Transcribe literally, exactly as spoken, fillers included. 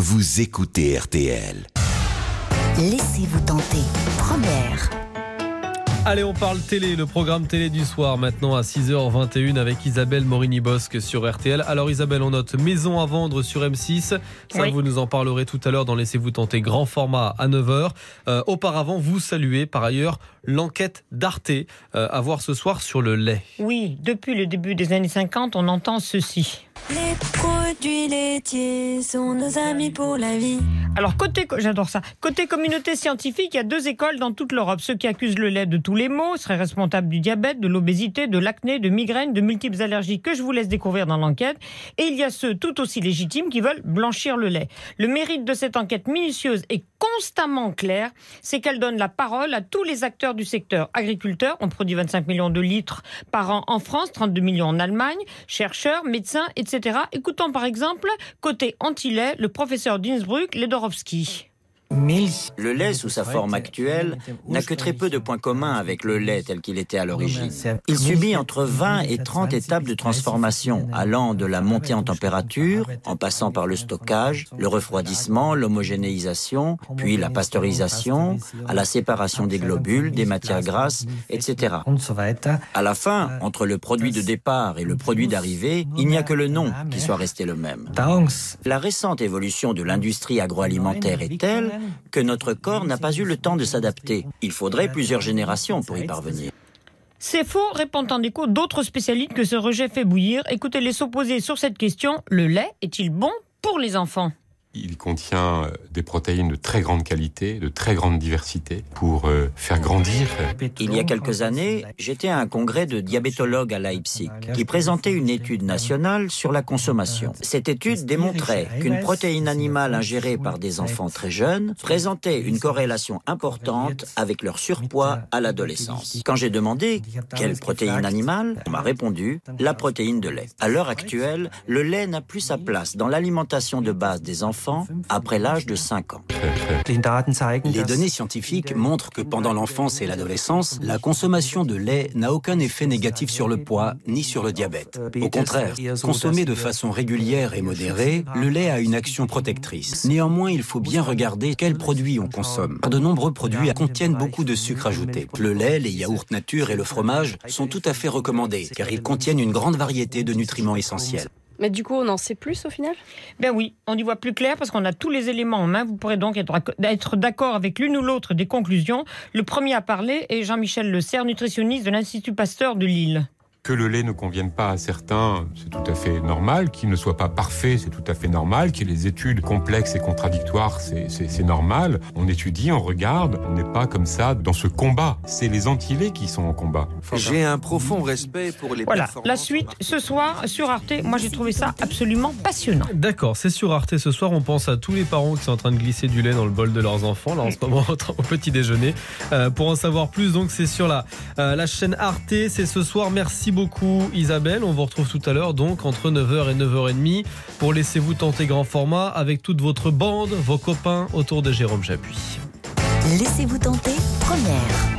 vous écoutez R T L. Laissez-vous tenter. Première. Allez, on parle télé, le programme télé du soir maintenant à six heures vingt et une avec Isabelle Morini-Bosque sur R T L. Alors Isabelle, on note Maison à vendre sur M six. Ça, oui. Vous nous en parlerez tout à l'heure dans Laissez-vous tenter grand format à neuf heures. Euh, auparavant, vous saluez par ailleurs l'enquête d'Arte euh, à voir ce soir sur le lait. Oui, depuis le début des années cinquante, on entend ceci. Les produits laitiers sont nos amis pour la vie. Alors, côté, j'adore ça. Côté communauté scientifique, il y a deux écoles dans toute l'Europe. Ceux qui accusent le lait de tous les maux, seraient responsables du diabète, de l'obésité, de l'acné, de migraines, de multiples allergies que je vous laisse découvrir dans l'enquête. Et il y a ceux tout aussi légitimes qui veulent blanchir le lait. Le mérite de cette enquête minutieuse et constamment claire, c'est qu'elle donne la parole à tous les acteurs du secteur. Agriculteurs, on produit vingt-cinq millions de litres par an en France, trente-deux millions en Allemagne, chercheurs, médecins, et cetera. Écoutons par exemple, côté anti-lait, le professeur d'Innsbruck, Ledorowski. Le lait, sous sa forme actuelle, n'a que très peu de points communs avec le lait tel qu'il était à l'origine. Il subit entre vingt et trente étapes de transformation, allant de la montée en température, en passant par le stockage, le refroidissement, l'homogénéisation, puis la pasteurisation, à la séparation des globules, des matières grasses, et cetera. À la fin, entre le produit de départ et le produit d'arrivée, il n'y a que le nom qui soit resté le même. La récente évolution de l'industrie agroalimentaire est telle que notre corps n'a pas eu le temps de s'adapter. Il faudrait plusieurs générations pour y parvenir. C'est faux, répondent en écho d'autres spécialistes que ce rejet fait bouillir. Écoutez-les s'opposer sur cette question. Le lait est-il bon pour les enfants ? Il contient des protéines de très grande qualité, de très grande diversité pour euh, faire grandir. Il y a quelques années, j'étais à un congrès de diabétologues à Leipzig qui présentait une étude nationale sur la consommation. Cette étude démontrait qu'une protéine animale ingérée par des enfants très jeunes présentait une corrélation importante avec leur surpoids à l'adolescence. Quand j'ai demandé quelle protéine animale, on m'a répondu la protéine de lait. À l'heure actuelle, le lait n'a plus sa place dans l'alimentation de base des enfants après l'âge de cinq ans. Les données scientifiques montrent que pendant l'enfance et l'adolescence, la consommation de lait n'a aucun effet négatif sur le poids ni sur le diabète. Au contraire, consommé de façon régulière et modérée, le lait a une action protectrice. Néanmoins, il faut bien regarder quels produits on consomme. De nombreux produits contiennent beaucoup de sucre ajouté. Le lait, les yaourts nature et le fromage sont tout à fait recommandés car ils contiennent une grande variété de nutriments essentiels. Mais du coup, on en sait plus au final ? Ben oui, on y voit plus clair parce qu'on a tous les éléments en main. Vous pourrez donc être, être d'accord avec l'une ou l'autre des conclusions. Le premier à parler est Jean-Michel Le Serre, nutritionniste de l'Institut Pasteur de Lille. Que le lait ne convienne pas à certains, c'est tout à fait normal. Qu'il ne soit pas parfait, c'est tout à fait normal. Qu'il y ait des études complexes et contradictoires, c'est, c'est, c'est normal. On étudie, on regarde. On n'est pas comme ça dans ce combat. C'est les anti-laits qui sont en combat. J'ai un profond respect pour les Voilà, performances. la suite ce soir sur Arte. Moi, j'ai trouvé ça absolument passionnant. D'accord, c'est sur Arte ce soir. On pense à tous les parents qui sont en train de glisser du lait dans le bol de leurs enfants, là en ce moment au petit déjeuner. Euh, pour en savoir plus, donc c'est sur la, euh, la chaîne Arte. C'est ce soir. Merci beaucoup Isabelle, on vous retrouve tout à l'heure donc entre neuf heures et neuf heures trente pour Laissez-vous tenter grand format avec toute votre bande, vos copains autour de Jérôme Chapuis. Laissez-vous tenter, première.